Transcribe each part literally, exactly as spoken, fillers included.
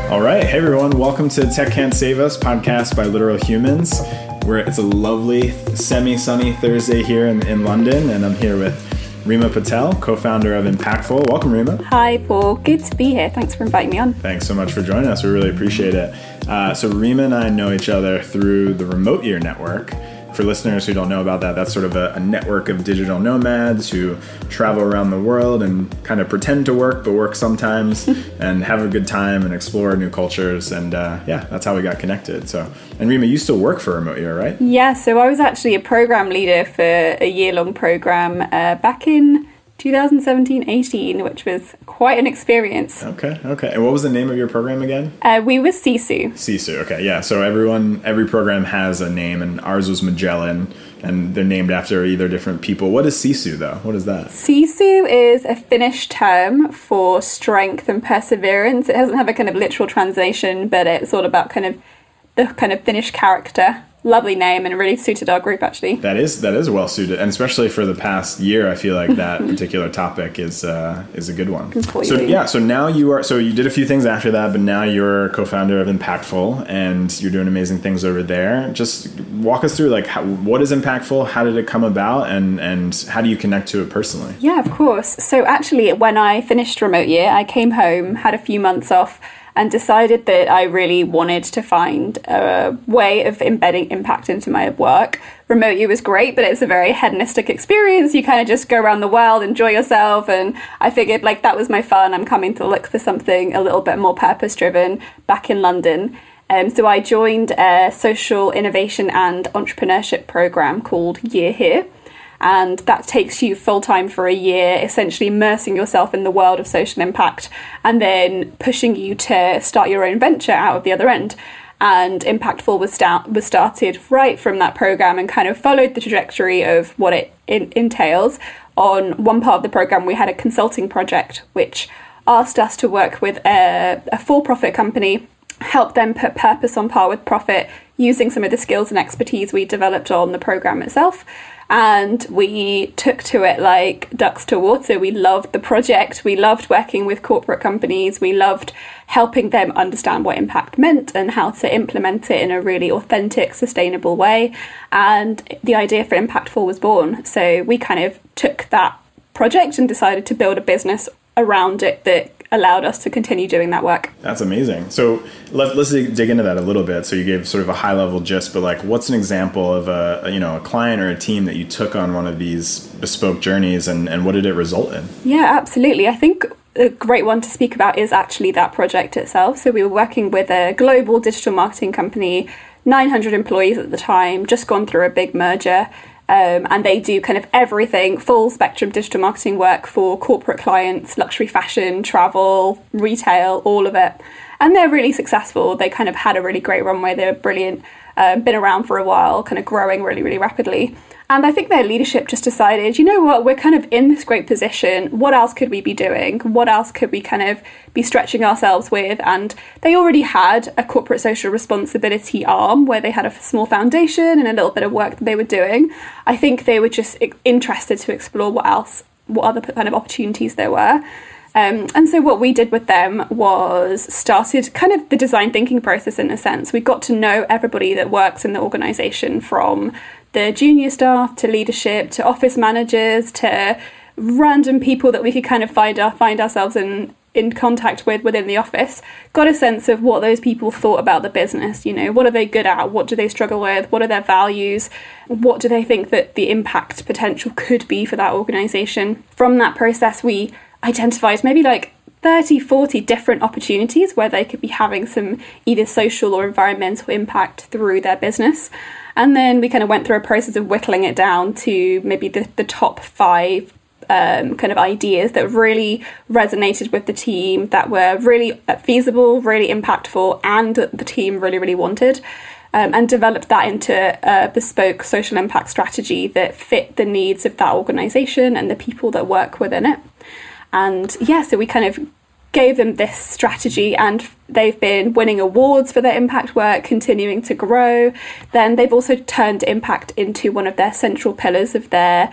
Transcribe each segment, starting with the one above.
All right. Hey, everyone. Welcome to Tech Can't Save Us podcast by Literal Humans. We're, it's a lovely semi-sunny Thursday here in, in London, and I'm here with Rima Patel, co-founder of Impactful. Welcome, Rima. Hi, Paul. Good to be here. Thanks for inviting me on. Thanks so much for joining us. We really appreciate it. Uh, so Rima and I know each other through the Remote Year Network. For listeners who don't know about that, that's sort of a, a network of digital nomads who travel around the world and kind of pretend to work, but work sometimes and have a good time and explore new cultures. And uh, yeah, that's how we got connected. So, and Rima, you still work for Remote Year, right? Yeah, so I was actually a program leader for a year-long program uh, back in twenty seventeen eighteen, which was quite an experience. Okay, okay. And what was the name of your program again? Uh, we were Sisu. Sisu, okay, yeah. So everyone, every program has a name, and ours was Magellan, and they're named after either different people. What is Sisu, though? What is that? Sisu is a Finnish term for strength and perseverance. It doesn't have a kind of literal translation, but it's all about kind of the kind of Finnish character. Lovely name, and it really suited our group, actually. That is that is well suited, and especially for the past year, I feel like that particular topic is uh, is a good one. Completely. So yeah, so now you are so you did a few things after that, but now you're co-founder of Impactful, and you're doing amazing things over there. Just walk us through, like, how, what is Impactful? How did it come about, and and how do you connect to it personally? Yeah, of course. So actually, when I finished Remote Year, I came home, had a few months off, and decided that I really wanted to find a way of embedding impact into my work. Remote Year was great, but it's a very hedonistic experience. You kind of just go around the world, enjoy yourself, and I figured, like, that was my fun. I'm coming to look for something a little bit more purpose-driven back in London. Um, so I joined a social innovation and entrepreneurship program called Year Here. And that takes you full-time for a year, essentially immersing yourself in the world of social impact and then pushing you to start your own venture out of the other end. And Impactful was, start, was started right from that program and kind of followed the trajectory of what it in, entails. On one part of the program, we had a consulting project which asked us to work with a, a for-profit company, help them put purpose on par with profit using some of the skills and expertise we developed on the program itself. And we took to it like ducks to water. We loved the project. We loved working with corporate companies. We loved helping them understand what impact meant and how to implement it in a really authentic, sustainable way. And the idea for Impactful was born. So we kind of took that project and decided to build a business around it that allowed us to continue doing that work. That's amazing. So let, let's dig into that a little bit. So you gave sort of a high level gist, but like, what's an example of a, you know, a client or a team that you took on one of these bespoke journeys, and, and what did it result in? Yeah, absolutely. I think a great one to speak about is actually that project itself. So we were working with a global digital marketing company, nine hundred employees at the time, just gone through a big merger. Um, and they do kind of everything, full spectrum digital marketing work for corporate clients, luxury fashion, travel, retail, all of it. And they're really successful. They kind of had a really great runway. They're brilliant, uh, been around for a while, kind of growing really, really rapidly. And I think their leadership just decided, you know what, we're kind of in this great position. What else could we be doing? What else could we kind of be stretching ourselves with? And they already had a corporate social responsibility arm where they had a small foundation and a little bit of work that they were doing. I think they were just interested to explore what else, what other kind of opportunities there were. Um, and so what we did with them was started kind of the design thinking process in a sense. We got to know everybody that works in the organisation, from the junior staff to leadership to office managers to random people that we could kind of find our, find ourselves in in contact with within the office. Got a sense of what those people thought about the business. You know, what are they good at? What do they struggle with? What are their values? What do they think that the impact potential could be for that organisation? From that process, we identified maybe like thirty, forty different opportunities where they could be having some either social or environmental impact through their business. And then we kind of went through a process of whittling it down to maybe the, the top five um, kind of ideas that really resonated with the team, that were really feasible, really impactful, and that the team really, really wanted. Um, and developed that into a bespoke social impact strategy that fit the needs of that organisation and the people that work within it. And yeah, so we kind of gave them this strategy, and they've been winning awards for their impact work, continuing to grow. Then they've also turned impact into one of their central pillars of their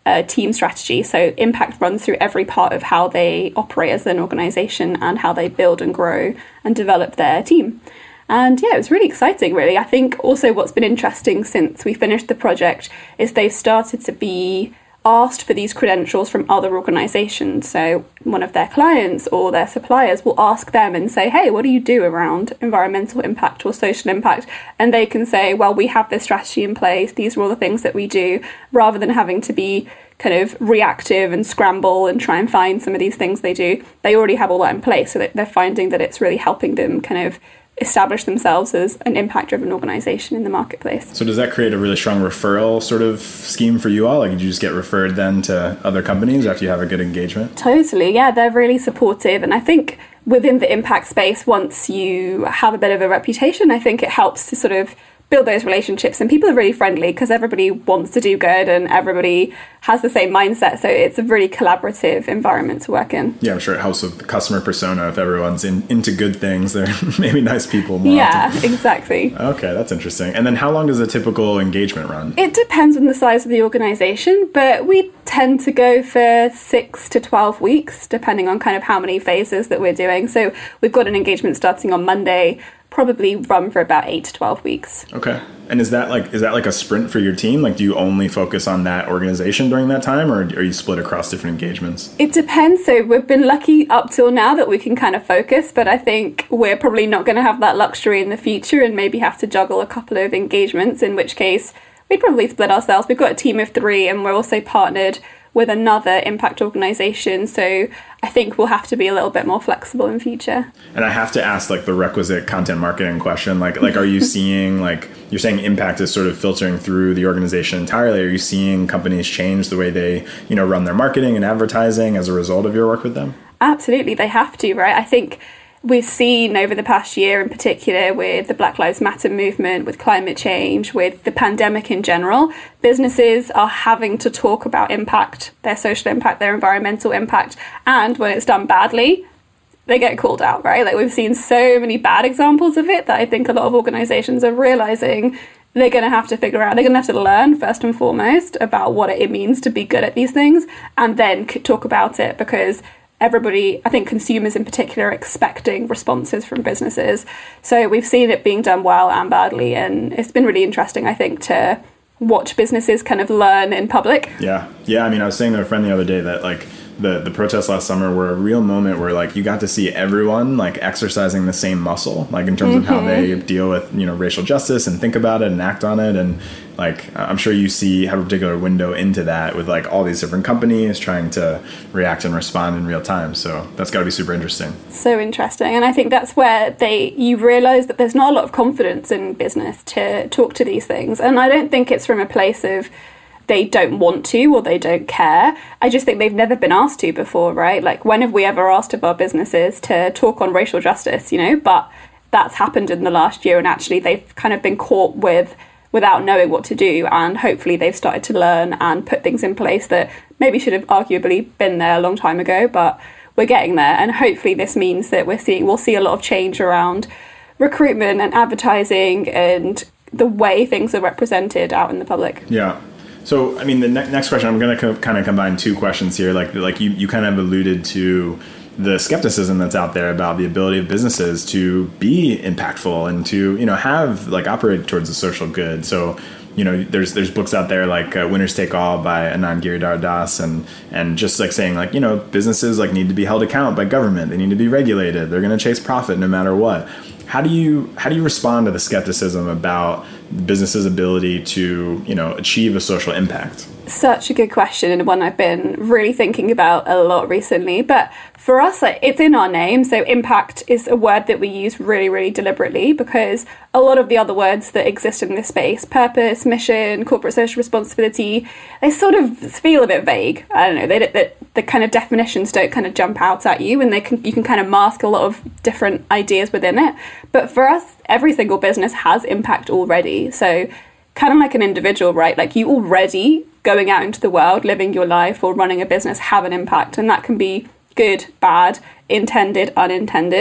a team strategy. So impact runs through every part of how they operate as an organization and how they build and grow and develop their team. And yeah, it was really exciting, really. I think also what's been interesting since we finished the project is they've started to be asked for these credentials from other organizations. So one of their clients or their suppliers will ask them and say, hey, what do you do around environmental impact or social impact? And they can say, well, we have this strategy in place. These are all the things that we do, rather than having to be kind of reactive and scramble and try and find some of these things they do. They already have all that in place. So that they're finding that it's really helping them kind of establish themselves as an impact-driven organization in the marketplace. So does that create a really strong referral sort of scheme for you all? Like, did you just get referred then to other companies after you have a good engagement? Totally, yeah, they're really supportive. And I think within the impact space, once you have a bit of a reputation, I think it helps to sort of build those relationships, and people are really friendly because everybody wants to do good and everybody has the same mindset, so it's a really collaborative environment to work in. Yeah, I'm sure it helps with the customer persona. If everyone's in, into good things, they're maybe nice people more yeah often. Exactly. Okay, that's interesting. And then how long does a typical engagement run? It depends on the size of the organization, but we tend to go for six to twelve weeks depending on kind of how many phases that we're doing. So we've got an engagement starting on Monday, probably run for about eight to twelve weeks. Okay. And is that like is that like a sprint for your team? Like, do you only focus on that organization during that time, or are you split across different engagements? It depends. So we've been lucky up till now that we can kind of focus, but I think we're probably not going to have that luxury in the future and maybe have to juggle a couple of engagements, in which case we'd probably split ourselves. We've got a team of three and we're also partnered with another impact organization, so I think we'll have to be a little bit more flexible in future. And I have to ask like the requisite content marketing question, like like are you seeing, like you're saying impact is sort of filtering through the organization entirely, are you seeing companies change the way they, you know, run their marketing and advertising as a result of your work with them? Absolutely, they have to, right? I think we've seen over the past year in particular with the Black Lives Matter movement, with climate change, with the pandemic in general, businesses are having to talk about impact, their social impact, their environmental impact, and when it's done badly, they get called out, right? Like, we've seen so many bad examples of it that I think a lot of organizations are realizing they're going to have to figure out, they're going to have to learn first and foremost about what it means to be good at these things, and then talk about it, because everybody, I think consumers in particular, are expecting responses from businesses. So we've seen it being done well and badly, and it's been really interesting, I think, to watch businesses kind of learn in public. Yeah. Yeah. I mean, I was saying to a friend the other day that like the, the protests last summer were a real moment where like you got to see everyone like exercising the same muscle, like in terms mm-hmm. of how they deal with, you know, racial justice and think about it and act on it. And like, I'm sure you see have a particular window into that with like all these different companies trying to react and respond in real time. So that's got to be super interesting. So interesting. And I think that's where they you realize that there's not a lot of confidence in business to talk to these things. And I don't think it's from a place of they don't want to or they don't care. I just think they've never been asked to before, right? Like, when have we ever asked of our businesses to talk on racial justice, you know? But that's happened in the last year, and actually they've kind of been caught with without knowing what to do, and hopefully they've started to learn and put things in place that maybe should have arguably been there a long time ago, but we're getting there. And hopefully this means that we're seeing we'll see a lot of change around recruitment and advertising and the way things are represented out in the public. Yeah. So, I mean, the ne- next question, I'm going to co- kind of combine two questions here. Like, like you, you kind of alluded to the skepticism that's out there about the ability of businesses to be impactful and to, you know, have like operate towards a social good. So, you know, there's there's books out there like uh, Winners Take All by Anand Giridhar Das, and and just like saying like, you know, businesses like need to be held account by government. They need to be regulated. They're going to chase profit no matter what. How do you how do you respond to the skepticism about businesses' ability to, you know, achieve a social impact? Such a good question, and one I've been really thinking about a lot recently. But for us, like, it's in our name. So impact is a word that we use really, really deliberately, because a lot of the other words that exist in this space, purpose, mission, corporate social responsibility, they sort of feel a bit vague. I don't know, they, they, the kind of definitions don't kind of jump out at you, and they can you can kind of mask a lot of different ideas within it. But for us, every single business has impact already. So kind of like an individual, right? Like, you already going out into the world, living your life or running a business have an impact, and that can be good, bad, intended, unintended.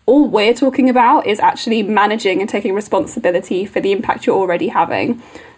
all we're talking about is actually managing and taking responsibility for the impact you're already having.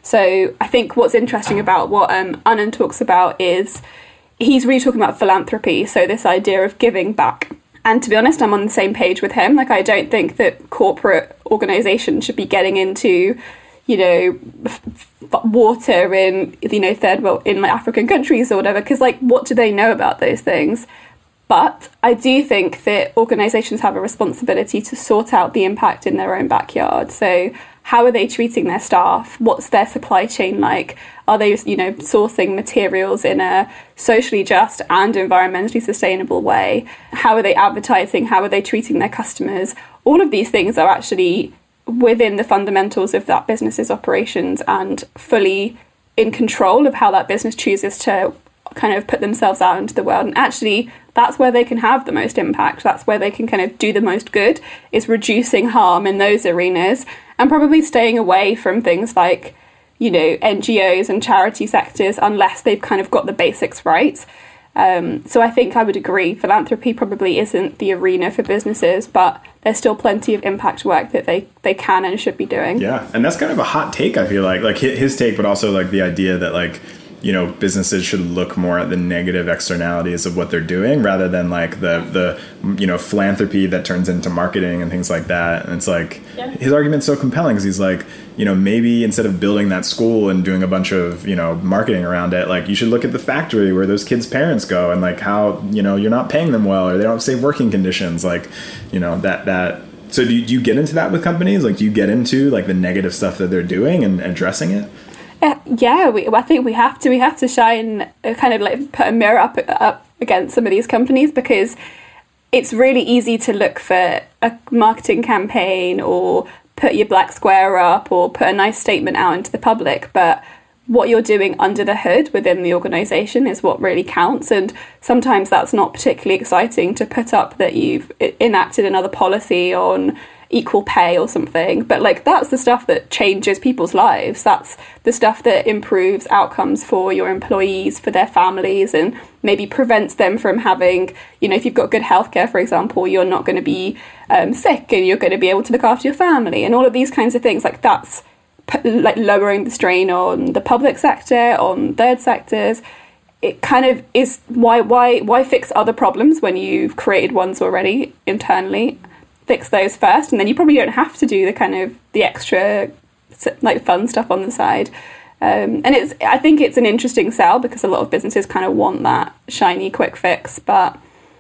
So I think what's interesting about what um, Anand talks about is he's really talking about philanthropy, so this idea of giving back. And to be honest, I'm on the same page with him. Like, I don't think that corporate organisations should be getting into, you know, f- f- water in, you know, third world, in like African countries or whatever, because, like, what do they know about those things? But I do think that organisations have a responsibility to sort out the impact in their own backyard. So how are they treating their staff? What's their supply chain like? Are they, you know, sourcing materials in a socially just and environmentally sustainable way? How are they advertising? How are they treating their customers? All of these things are actually within the fundamentals of that business's operations and fully in control of how that business chooses to kind of put themselves out into the world. And actually, that's where they can have the most impact. That's where they can kind of do the most good, is reducing harm in those arenas and probably staying away from things like, you know, N G Os and charity sectors unless they've kind of got the basics right. Um, so I think I would agree, philanthropy probably isn't the arena for businesses, but there's still plenty of impact work that they, they can and should be doing. Yeah, and that's kind of a hot take, I feel like. Like his take, but also like the idea that like, you know, businesses should look more at the negative externalities of what they're doing rather than like the, the you know, philanthropy that turns into marketing and things like that. And it's like, yeah. His argument's so compelling because he's like, you know, maybe instead of building that school and doing a bunch of, you know, marketing around it, like you should look at the factory where those kids' parents go and like how, you know, you're not paying them well or they don't have safe working conditions. Like, you know, that, that, so do you, do you get into that with companies? Like, do you get into like the negative stuff that they're doing and addressing it? Uh, yeah, we, I think we have to. We have to shine, uh, kind of like put a mirror up up against some of these companies, because it's really easy to look for a marketing campaign or put your black square up or put a nice statement out into the public. But what you're doing under the hood within the organisation is what really counts. And sometimes that's not particularly exciting to put up that you've enacted another policy on equal pay or something, but like that's the stuff that changes people's lives. That's the stuff that improves outcomes for your employees, for their families, and maybe prevents them from having, you know, if you've got good healthcare, for example, you're not going to be um, sick and you're going to be able to look after your family and all of these kinds of things. Like that's p- like lowering the strain on the public sector, on third sectors. It kind of is why why why fix other problems when you've created ones already internally. Fix those first, and then you probably don't have to do the kind of the extra like fun stuff on the side. Um, and it's I think it's an interesting sell because a lot of businesses kind of want that shiny quick fix, but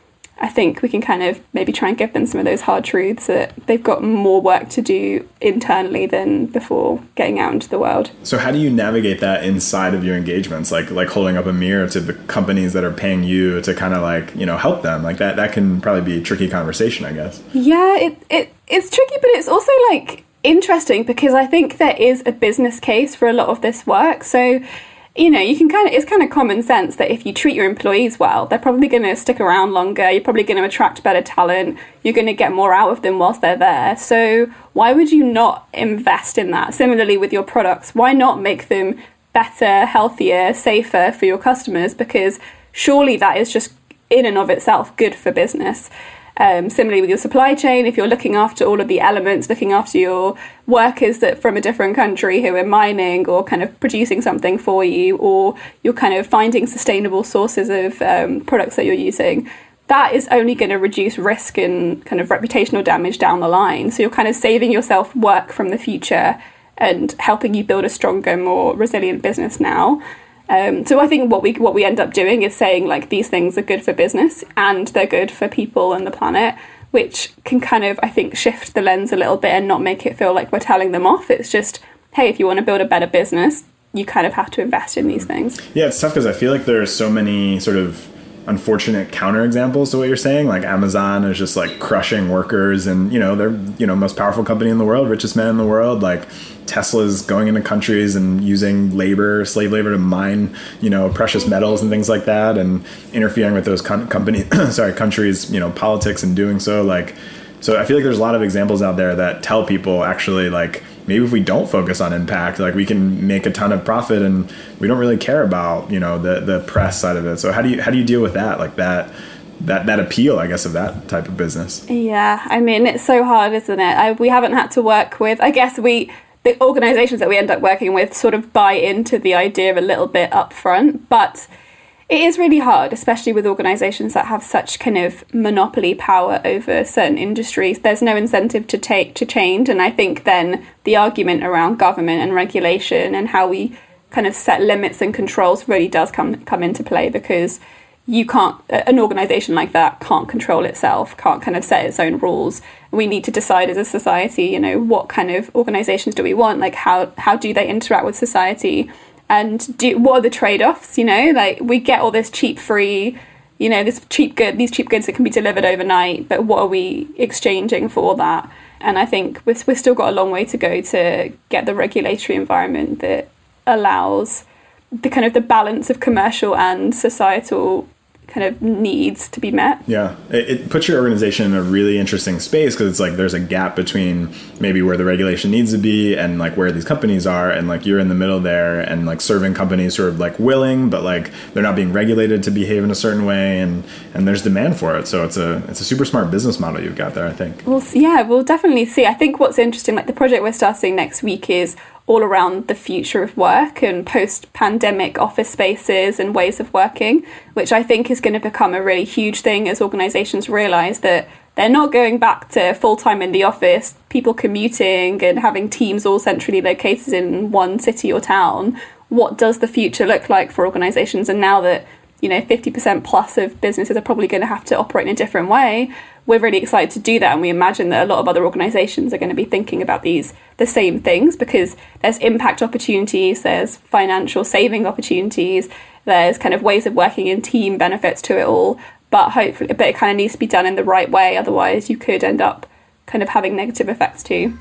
I think we can kind of maybe try and give them some of those hard truths that they've got more work to do internally than before getting out into the world. So how do you navigate that inside of your engagements? Like like holding up a mirror to the companies that are paying you to kind of like, you know, help them. Like that that can probably be a tricky conversation, I guess. Yeah, it, it it's tricky, but it's also like interesting because I think there is a business case for a lot of this work. So you know, you can kind of, it's kind of common sense that if you treat your employees well, they're probably going to stick around longer. You're probably going to attract better talent. You're going to get more out of them whilst they're there. So why would you not invest in that? Similarly with your products, why not make them better, healthier, safer for your customers? Because surely that is just in and of itself good for business. Um, similarly with your supply chain, if you're looking after all of the elements, looking after your workers that from a different country who are mining or kind of producing something for you, or you're kind of finding sustainable sources of um, products that you're using, that is only going to reduce risk and kind of reputational damage down the line. So you're kind of saving yourself work from the future and helping you build a stronger, more resilient business now. Um, so I think what we what we end up doing is saying like these things are good for business and they're good for people and the planet, which can kind of, I think, shift the lens a little bit and not make it feel like we're telling them off. It's just, hey, if you want to build a better business, you kind of have to invest in these things. Yeah, it's tough because I feel like there are so many sort of unfortunate counterexamples to what you're saying. Like Amazon is just like crushing workers and, you know, they're, you know, most powerful company in the world, richest man in the world. Like Tesla's going into countries and using labor, slave labor to mine, you know, precious metals and things like that, and interfering with those com- companies, sorry, countries, you know, politics and doing so. Like, so I feel like there's a lot of examples out there that tell people actually like, maybe if we don't focus on impact, like we can make a ton of profit and we don't really care about, you know, the, the press side of it. So how do you, how do you deal with that? Like that, that, that appeal, I guess, of that type of business. Yeah, I mean, it's so hard, isn't it? I, we haven't had to work with, I guess we, the organisations that we end up working with sort of buy into the idea a little bit up front, but it is really hard, especially with organisations that have such kind of monopoly power over certain industries. There's no incentive to take to change, and I think then the argument around government and regulation and how we kind of set limits and controls really does come come into play, because you can't, an organisation like that can't control itself, can't kind of set its own rules. We need to decide as a society, you know, what kind of organisations do we want? Like, how how do they interact with society? And do what are the trade-offs, you know? Like, we get all this cheap free, you know, this cheap good, these cheap goods that can be delivered overnight, but what are we exchanging for that? And I think we've, we've still got a long way to go to get the regulatory environment that allows the kind of the balance of commercial and societal kind of needs to be met. Yeah, it, it puts your organization in a really interesting space, because it's like there's a gap between maybe where the regulation needs to be and like where these companies are, and like you're in the middle there and like serving companies who are like willing, but like they're not being regulated to behave in a certain way, and and there's demand for it. So it's a it's a super smart business model you've got there, I think. Well, yeah, we'll definitely see. I think what's interesting, like the project we're starting next week, is all around the future of work and post-pandemic office spaces and ways of working, which I think is going to become a really huge thing as organisations realise that they're not going back to full-time in the office, people commuting and having teams all centrally located in one city or town. What does the future look like for organisations? And now that, you know, fifty percent plus of businesses are probably going to have to operate in a different way, we're really excited to do that, and we imagine that a lot of other organisations are going to be thinking about these the same things, because there's impact opportunities, there's financial saving opportunities, there's kind of ways of working in team benefits to it all, but hopefully, but it kind of needs to be done in the right way, otherwise you could end up kind of having negative effects too.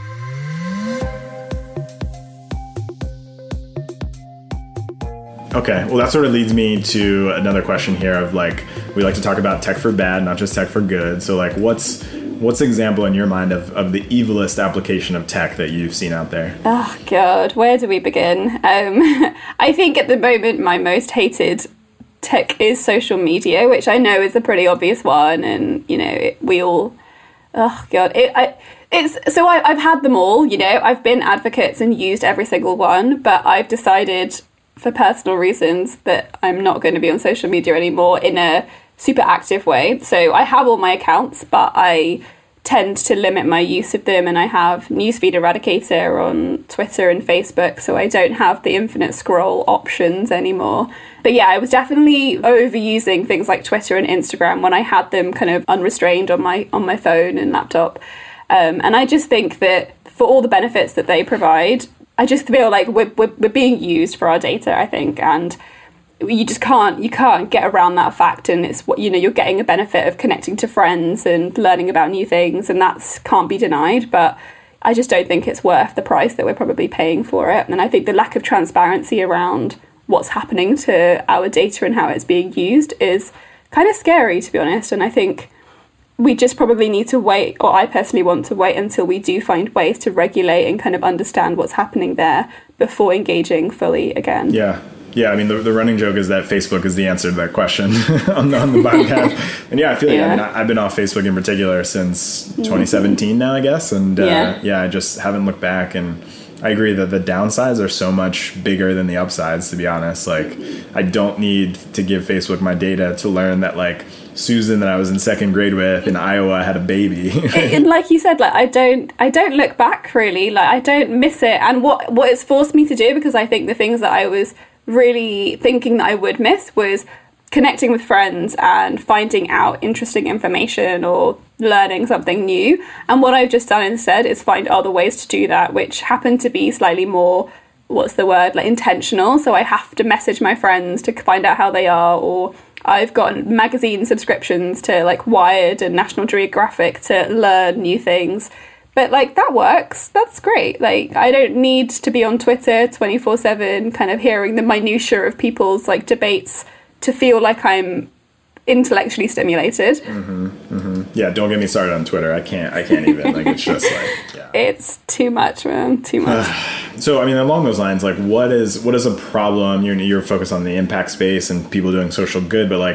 Okay, well, that sort of leads me to another question here of like, we like to talk about tech for bad, not just tech for good. So like, what's what's an example in your mind of, of the evilest application of tech that you've seen out there? Oh, God, where do we begin? Um, I think at the moment my most hated tech is social media, which I know is a pretty obvious one. And, you know, it, we all, oh, God, it, I, it's so I, I've had them all, you know, I've been advocates and used every single one, but I've decided for personal reasons that I'm not going to be on social media anymore in a super active way. So I have all my accounts, but I tend to limit my use of them, and I have Newsfeed Eradicator on Twitter and Facebook, so I don't have the infinite scroll options anymore. But yeah, I was definitely overusing things like Twitter and Instagram when I had them kind of unrestrained on my on my phone and laptop. Um, and I just think that for all the benefits that they provide, I just feel like we're, we're we're being used for our data, I think, and you just can't you can't get around that fact. And it's what, you know, you're getting a benefit of connecting to friends and learning about new things, and that's can't be denied. But I just don't think it's worth the price that we're probably paying for it. And I think the lack of transparency around what's happening to our data and how it's being used is kind of scary, to be honest. And I think we just probably need to wait, or I personally want to wait until we do find ways to regulate and kind of understand what's happening there before engaging fully again. Yeah. Yeah, I mean, the, the running joke is that Facebook is the answer to that question on, the, on the podcast. And yeah, I feel like, yeah. I mean, I, I've been off Facebook in particular since twenty seventeen now, I guess. And uh, yeah. yeah, I just haven't looked back. And I agree that the downsides are so much bigger than the upsides, to be honest. Like, I don't need to give Facebook my data to learn that, like, Susan that I was in second grade with in Iowa had a baby. And like you said, like I don't I don't look back really, like I don't miss it. And what what it's forced me to do, because I think the things that I was really thinking that I would miss was connecting with friends and finding out interesting information or learning something new. And what I've just done instead is find other ways to do that, which happen to be slightly more, what's the word, like intentional. So I have to message my friends to find out how they are, or I've got magazine subscriptions to like Wired and National Geographic to learn new things. But like that works. That's great. Like I don't need to be on Twitter twenty-four seven kind of hearing the minutiae of people's like debates to feel like I'm intellectually stimulated. Mm-hmm, mm-hmm. Yeah, don't get me started on Twitter. I can't I can't even. Like it's just like yeah. It's too much, man. Too much. So I mean, along those lines, like what is what is a problem? You're you're focused on the impact space and people doing social good, but like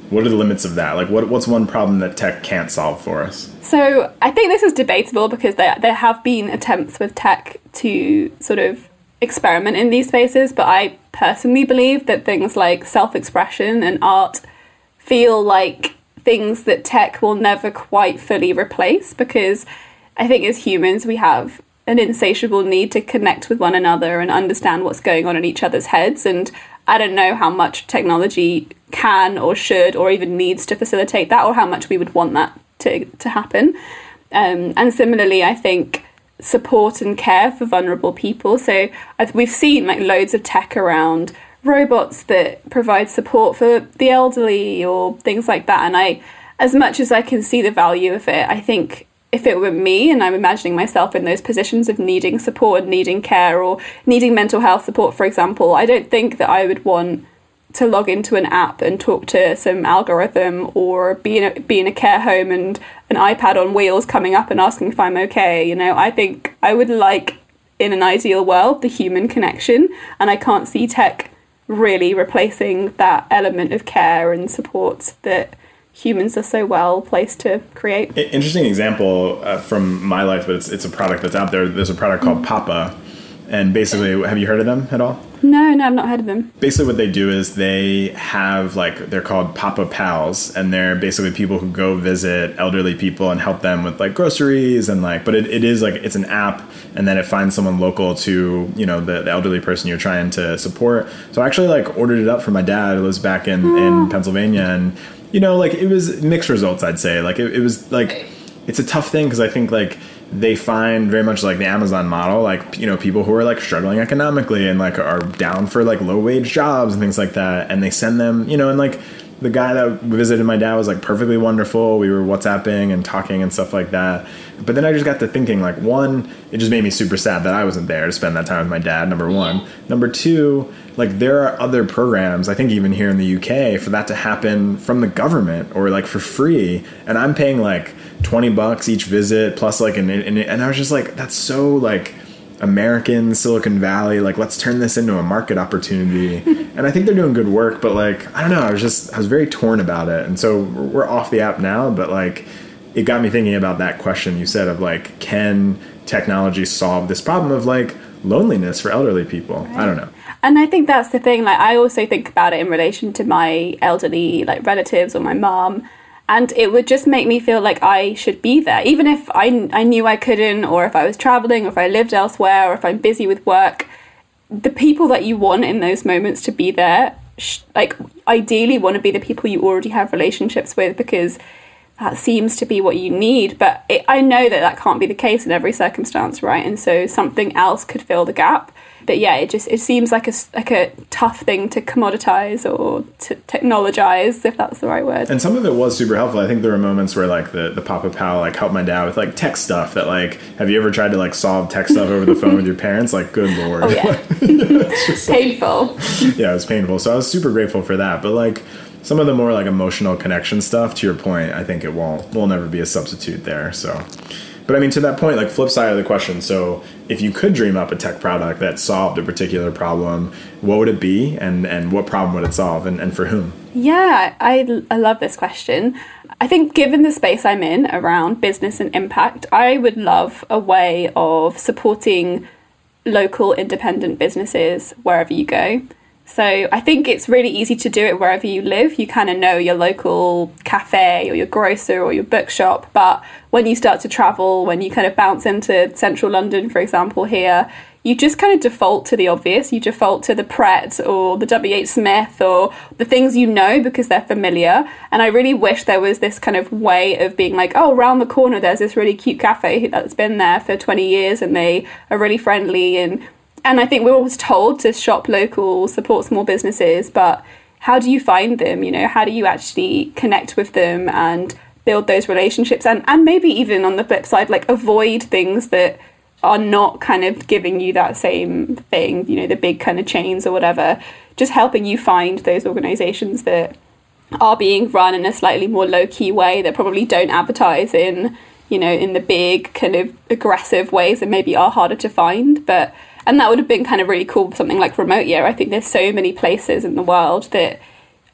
What are the limits of that? Like, what what's one problem that tech can't solve for us? So I think this is debatable because there, there have been attempts with tech to sort of experiment in these spaces, but I personally believe that things like self-expression and art feel like things that tech will never quite fully replace, because I think as humans we have an insatiable need to connect with one another and understand what's going on in each other's heads, and I don't know how much technology can or should or even needs to facilitate that, or how much we would want that to, to happen. Um, and similarly, I think support and care for vulnerable people. So I've, we've seen like loads of tech around robots that provide support for the elderly or things like that. And I, as much as I can see the value of it, I think if it were me and I'm imagining myself in those positions of needing support and needing care or needing mental health support, for example, I don't think that I would want to log into an app and talk to some algorithm, or be in a, be in a care home and an iPad on wheels coming up and asking if I'm okay. You know, I think I would like, in an ideal world, the human connection, and I can't see tech really replacing that element of care and support that humans are so well placed to create. Interesting example uh, from my life, but it's it's a product that's out there. There's a product called Papa, and basically, have you heard of them at all? No, no, I've not heard of them. Basically what they do is they have, like, they're called Papa Pals, and they're basically people who go visit elderly people and help them with, like, groceries and, like, but it, it is, like, it's an app, and then it finds someone local to, you know, the, the elderly person you're trying to support. So I actually, like, ordered it up for my dad who lives back in, oh. in Pennsylvania, and, you know, like, it was mixed results, I'd say. Like, it, it was, like, it's a tough thing because I think, like, they find very much like the Amazon model, like, you know, people who are like struggling economically and like are down for like low wage jobs and things like that. And they send them, you know, and like the guy that visited my dad was like perfectly wonderful. We were WhatsApping and talking and stuff like that. But then I just got to thinking, like, one, it just made me super sad that I wasn't there to spend that time with my dad, number one. Number two, like, there are other programs, I think even here in the U K, for that to happen from the government or like for free. And I'm paying like twenty bucks each visit plus like an, an and I was just like, that's so like American Silicon Valley, like, let's turn this into a market opportunity. And I think they're doing good work, but like, I don't know, I was just I was very torn about it. And so we're off the app now, but like, it got me thinking about that question you said of like, can technology solve this problem of like loneliness for elderly people? Right. I don't know. And I think that's the thing, like, I also think about it in relation to my elderly like relatives or my mom. And it would just make me feel like I should be there, even if I, I knew I couldn't, or if I was traveling, or if I lived elsewhere, or if I'm busy with work. The people that you want in those moments to be there, sh- like, ideally want to be the people you already have relationships with, because that seems to be what you need. But it, I know that that can't be the case in every circumstance, right? And so something else could fill the gap. But yeah, it just it seems like a, like a tough thing to commoditize or to technologize, if that's the right word. And some of it was super helpful. I think there were moments where like the, the Papa Pal like helped my dad with like tech stuff that like, have you ever tried to like solve tech stuff over the phone with your parents? Like, good Lord. Oh yeah. It's just painful. Like, yeah, it was painful. So I was super grateful for that. But like some of the more like emotional connection stuff, to your point, I think it won't, will never be a substitute there. So, but I mean, to that point, like flip side of the question. So if you could dream up a tech product that solved a particular problem, what would it be, and, and what problem would it solve, and, and for whom? Yeah, I, I love this question. I think given the space I'm in around business and impact, I would love a way of supporting local independent businesses wherever you go. So I think it's really easy to do it wherever you live. You kind of know your local cafe or your grocer or your bookshop. But when you start to travel, when you kind of bounce into central London, for example, here, you just kind of default to the obvious. You default to the Pret or the W H Smith or the things you know because they're familiar. And I really wish there was this kind of way of being like, oh, around the corner, there's this really cute cafe that's been there for twenty years and they are really friendly. And And I think we're always told to shop local, support small businesses, but how do you find them? You know, how do you actually connect with them and build those relationships? And, and maybe even on the flip side, like avoid things that are not kind of giving you that same thing, you know, the big kind of chains or whatever, just helping you find those organizations that are being run in a slightly more low-key way, that probably don't advertise in, you know, in the big kind of aggressive ways that maybe are harder to find. But and that would have been kind of really cool with something like Remote Year. I think there's so many places in the world that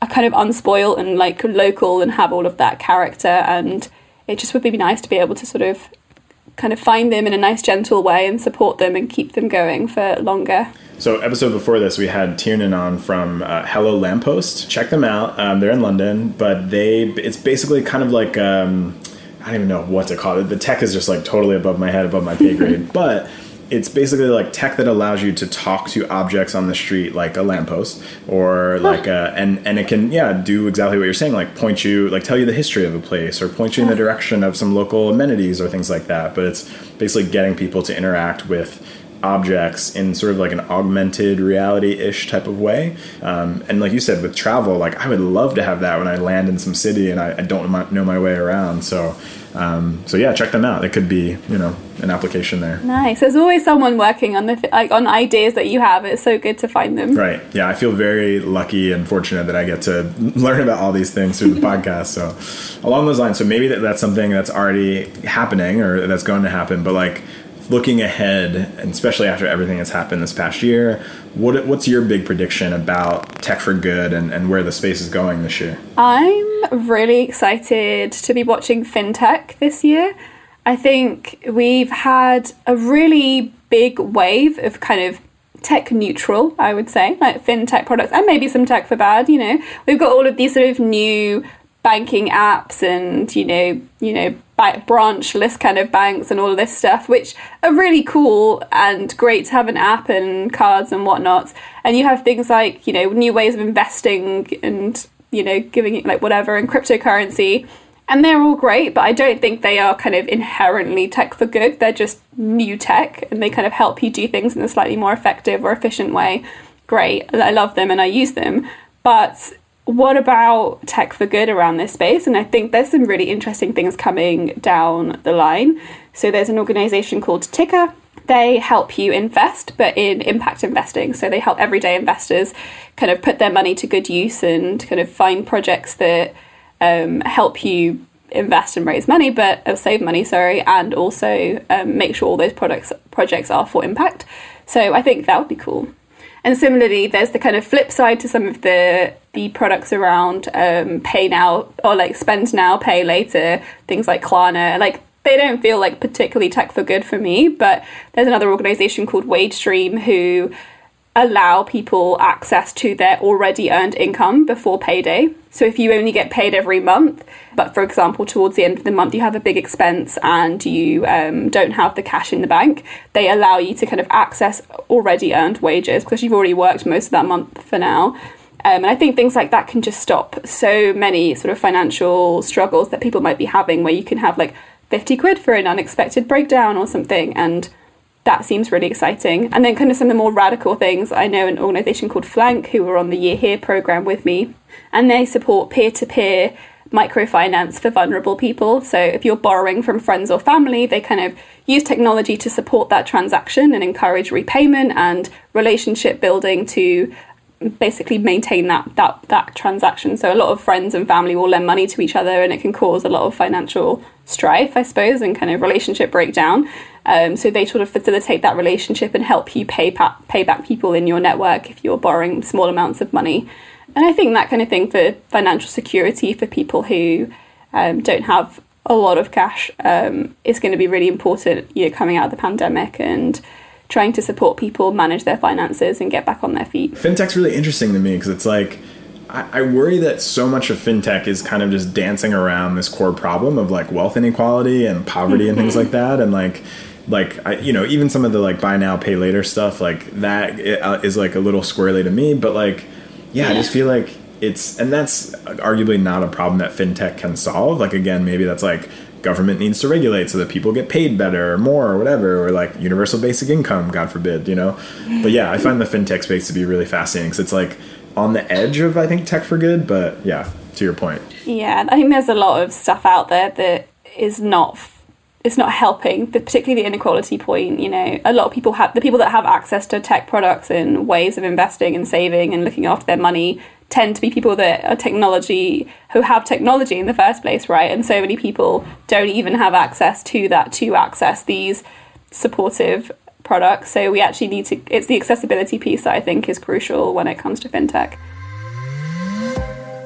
are kind of unspoiled and like local and have all of that character, and it just would be nice to be able to sort of kind of find them in a nice gentle way and support them and keep them going for longer. So episode before this, we had Tiernan on from uh, Hello Lamppost. Check them out. Um, they're in London, but they it's basically kind of like, um, I don't even know what to call it. The tech is just like totally above my head, above my pay grade. But it's basically like tech that allows you to talk to objects on the street, like a lamppost, or like a, and, and it can, yeah, do exactly what you're saying, like point you, like tell you the history of a place, or point you in the direction of some local amenities or things like that. But it's basically getting people to interact with objects in sort of like an augmented reality-ish type of way. Um, and like you said, with travel, like I would love to have that when I land in some city and I, I don't know my way around. So, um, so yeah, check them out. It could be, you know, an application there. Nice. There's always someone working on the th- like on ideas that you have. It's so good to find them. Right. Yeah, I feel very lucky and fortunate that I get to learn about all these things through the podcast. So along those lines, so maybe that, that's something that's already happening or that's going to happen, but like looking ahead, and especially after everything that's happened this past year, what what's your big prediction about tech for good and, and where the space is going this year? I'm really excited to be watching fintech this year. I think we've had a really big wave of kind of tech neutral, I would say, like fintech products, and maybe some tech for bad, you know. We've got all of these sort of new banking apps and, you know, you know, branch list kind of banks and all of this stuff, which are really cool and great to have an app and cards and whatnot. And you have things like, you know, new ways of investing and, you know, giving it like whatever, and cryptocurrency. And they're all great, but I don't think they are kind of inherently tech for good. They're just new tech, and they kind of help you do things in a slightly more effective or efficient way. Great. I love them and I use them. But what about tech for good around this space? And I think there's some really interesting things coming down the line. So there's an organization called Ticker. They help you invest, but in impact investing. So they help everyday investors kind of put their money to good use and kind of find projects that um, help you invest and raise money, but uh, save money, sorry, and also um, make sure all those products projects are for impact. So I think that would be cool. And similarly, there's the kind of flip side to some of the the products around um, pay now, or like spend now, pay later, things like Klarna. Like, they don't feel like particularly tech for good for me, but there's another organization called WageStream who allow people access to their already earned income before payday. So if you only get paid every month, but for example, towards the end of the month, you have a big expense and you um, don't have the cash in the bank, they allow you to kind of access already earned wages because you've already worked most of that month for now. Um, and I think things like that can just stop so many sort of financial struggles that people might be having, where you can have like fifty quid for an unexpected breakdown or something. And that seems really exciting. And then kind of some of the more radical things, I know an organisation called Flank, who were on the Year Here programme with me, and they support peer-to-peer microfinance for vulnerable people. So if you're borrowing from friends or family, they kind of use technology to support that transaction and encourage repayment and relationship building to basically maintain that that that transaction. So a lot of friends and family will lend money to each other, and it can cause a lot of financial strife, I suppose, and kind of relationship breakdown. Um, so they sort of facilitate that relationship and help you pay pa- pay back people in your network if you're borrowing small amounts of money. And I think that kind of thing for financial security for people who um, don't have a lot of cash um, is going to be really important, you know, coming out of the pandemic and trying to support people manage their finances and get back on their feet. Fintech's really interesting to me because it's like, I, I worry that so much of fintech is kind of just dancing around this core problem of like wealth inequality and poverty and things like that. And like, like I, you know, even some of the like buy now, pay later stuff, like that is like a little squirrely to me. But like, yeah, yeah. I just feel like it's, and that's arguably not a problem that fintech can solve. Like, again, maybe that's like, government needs to regulate so that people get paid better or more or whatever, or like universal basic income, God forbid, you know? But yeah, I find the fintech space to be really fascinating because it's like on the edge of, I think, tech for good, but yeah, to your point. Yeah, I think there's a lot of stuff out there that is not, it's not helping, particularly the inequality point, you know. A lot of people have, the people that have access to tech products and ways of investing and saving and looking after their money tend to be people that are technology, who have technology in the first place, right? And so many people don't even have access to that to access these supportive products. So we actually need to, it's the accessibility piece that I think is crucial when it comes to fintech.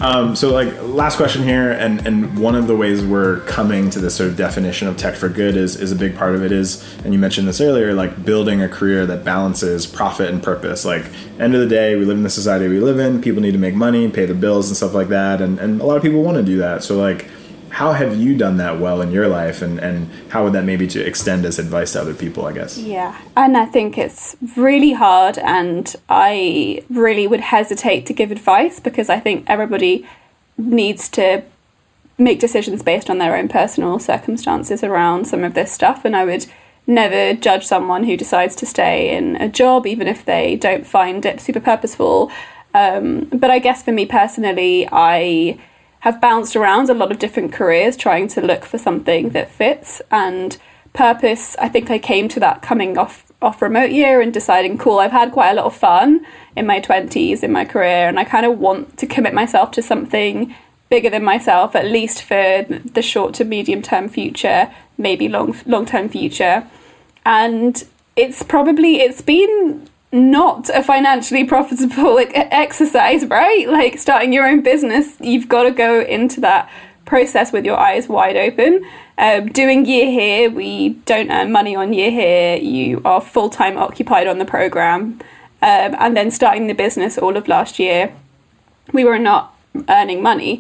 Um, so like last question here, and, and one of the ways we're coming to this sort of definition of tech for good is, is a big part of it is, and you mentioned this earlier, like building a career that balances profit and purpose. Like end of the day, we live in the society we live in, people need to make money, pay the bills and stuff like that. And, and a lot of people want to do that. So like, how have you done that well in your life, and, and how would that maybe to extend as advice to other people, I guess? Yeah, and I think it's really hard, and I really would hesitate to give advice because I think everybody needs to make decisions based on their own personal circumstances around some of this stuff, and I would never judge someone who decides to stay in a job even if they don't find it super purposeful. Um, but I guess for me personally, I have bounced around a lot of different careers trying to look for something that fits, and purpose, I think I came to that coming off off remote year and deciding, cool, I've had quite a lot of fun in my twenties in my career, and I kind of want to commit myself to something bigger than myself, at least for the short to medium term future, maybe long long term future. And it's probably it's been not a financially profitable like, exercise, right? Like starting your own business, you've got to go into that process with your eyes wide open. Um, doing Year Here, we don't earn money on Year Here. You are full-time occupied on the program. Um, and then starting the business all of last year, we were not earning money.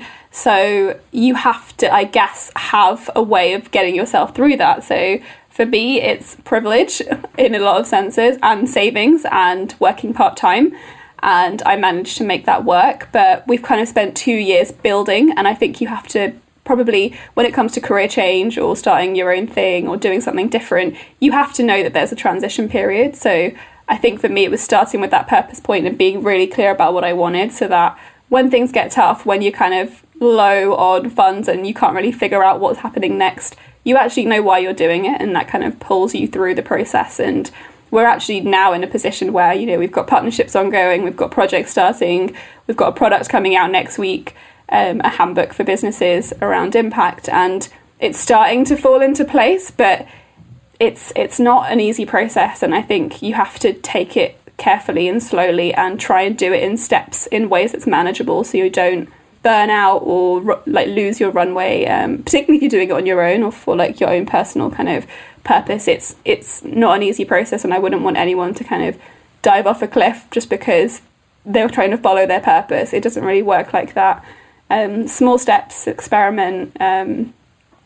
So you have to, I guess, have a way of getting yourself through that. So for me, it's privilege in a lot of senses, and savings and working part-time. And I managed to make that work. But we've kind of spent two years building. And I think you have to probably, when it comes to career change or starting your own thing or doing something different, you have to know that there's a transition period. So I think for me, it was starting with that purpose point and being really clear about what I wanted, so that when things get tough, when you're kind of low on funds and you can't really figure out what's happening next, you actually know why you're doing it, and that kind of pulls you through the process. And we're actually now in a position where, you know, we've got partnerships ongoing, we've got projects starting, we've got a product coming out next week, um, a handbook for businesses around impact, and it's starting to fall into place, but it's it's not an easy process, and I think you have to take it carefully and slowly and try and do it in steps in ways that's manageable, so you don't burn out or like lose your runway, um, particularly if you're doing it on your own or for like your own personal kind of purpose. It's it's not an easy process, and I wouldn't want anyone to kind of dive off a cliff just because they're trying to follow their purpose. It doesn't really work like that. Um, small steps, experiment, um,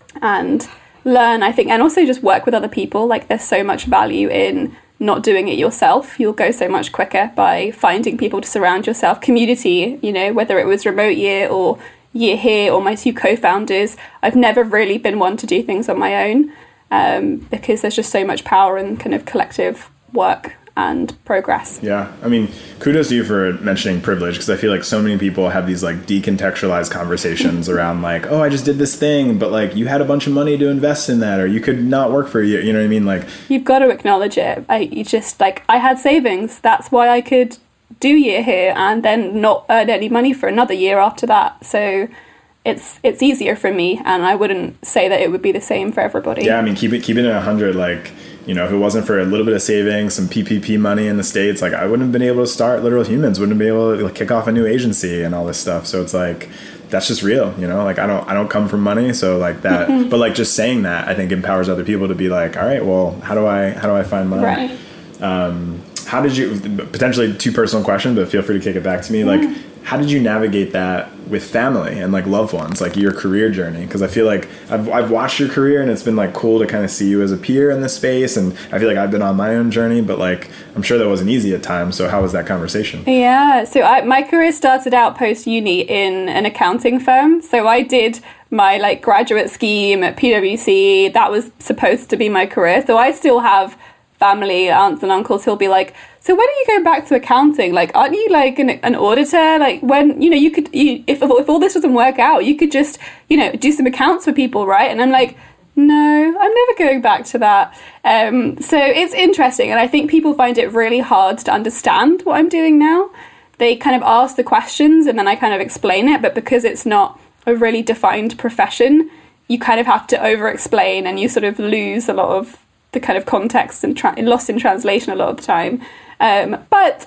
and learn, I think, and also just work with other people. Like there's so much value in not doing it yourself. You'll go so much quicker by finding people to surround yourself. Community, you know, whether it was Remote Year or Year Here or my two co-founders, I've never really been one to do things on my own, um, because there's just so much power in kind of collective work and progress. Yeah, I mean, kudos to you for mentioning privilege, because I feel like so many people have these like decontextualized conversations around like, oh, I just did this thing, but like you had a bunch of money to invest in that, or you could not work for a year, you know what I mean? Like you've got to acknowledge it. I you just like I had savings, that's why I could do Year Here and then not earn any money for another year after that. So it's it's easier for me, and I wouldn't say that it would be the same for everybody. Yeah, I mean, keep it keep it at a hundred. Like, you know, if it wasn't for a little bit of savings, some P P P money in the States, like I wouldn't have been able to start Literal Humans, wouldn't have been able to like, kick off a new agency and all this stuff. So it's like, that's just real, you know, like I don't, I don't come from money. So like that, mm-hmm. but like just saying that I think empowers other people to be like, all right, well, how do I, how do I find mine? Right. Um, how did you, potentially two personal questions, but feel free to kick it back to me. Mm-hmm. Like, how did you navigate that with family and like loved ones, like your career journey? Because I feel like I've I've watched your career, and it's been like cool to kind of see you as a peer in this space, and I feel like I've been on my own journey, but like I'm sure that wasn't easy at times. So how was that conversation? Yeah, so I, my career started out post uni in an accounting firm. So I did my like graduate scheme at P W C. That was supposed to be my career. So I still have family, aunts and uncles who'll be like, so when are you going back to accounting? Like, aren't you like an, an auditor? Like when, you know, you could, you, if, if all this doesn't work out, you could just, you know, do some accounts for people, right? And I'm like, no, I'm never going back to that. Um, so it's interesting. And I think people find it really hard to understand what I'm doing now. They kind of ask the questions and then I kind of explain it. But because it's not a really defined profession, you kind of have to over explain, and you sort of lose a lot of the kind of context and tra- lost in translation a lot of the time. Um, but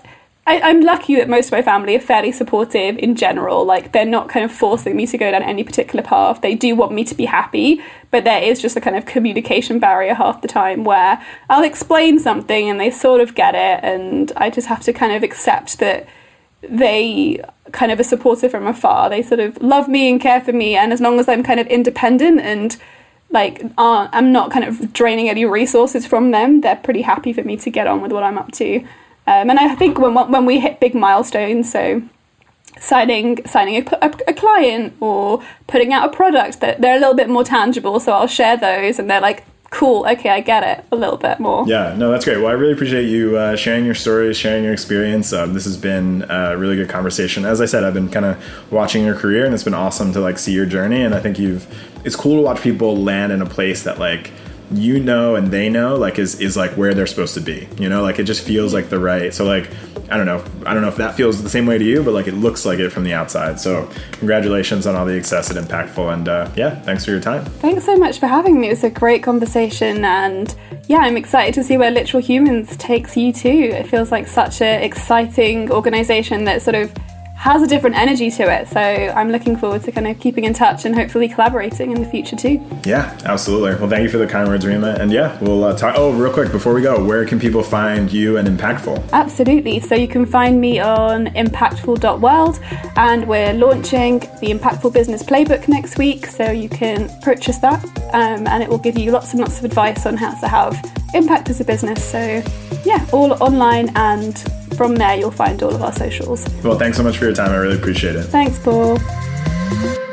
I, I'm lucky that most of my family are fairly supportive in general. Like, they're not kind of forcing me to go down any particular path. They do want me to be happy, but there is just a kind of communication barrier half the time where I'll explain something and they sort of get it, and I just have to kind of accept that they kind of are supportive from afar. They sort of love me and care for me, and as long as I'm kind of independent and like uh, I'm not kind of draining any resources from them, they're pretty happy for me to get on with what I'm up to. Um, and I think when when we hit big milestones, so signing signing a, a, a client or putting out a product, that they're a little bit more tangible. So I'll share those, and they're like, "Cool, okay, I get it a little bit more." Yeah, no, that's great. Well, I really appreciate you uh, sharing your stories, sharing your experience. Um, this has been a really good conversation. As I said, I've been kind of watching your career, and it's been awesome to like see your journey. And I think you've it's cool to watch people land in a place that like, you know, and they know, like, is, is like where they're supposed to be, you know, like it just feels like the right. So like, I don't know. I don't know if that feels the same way to you, but like it looks like it from the outside. So congratulations on all the success at Impactful. And uh, yeah, thanks for your time. Thanks so much for having me. It was a great conversation. And yeah, I'm excited to see where Literal Humans takes you too. It feels like such an exciting organization that sort of has a different energy to it. So I'm looking forward to kind of keeping in touch and hopefully collaborating in the future too. Yeah, absolutely. Well, thank you for the kind words, Rima. And yeah, we'll uh, talk. Oh, real quick, before we go, where can people find you and Impactful? Absolutely. So you can find me on impactful dot world, and we're launching the Impactful Business Playbook next week. So you can purchase that, um, and it will give you lots and lots of advice on how to have impact as a business. So yeah, all online, and from there you'll find all of our socials. Well, thanks so much for your time. I really appreciate it. Thanks, Paul.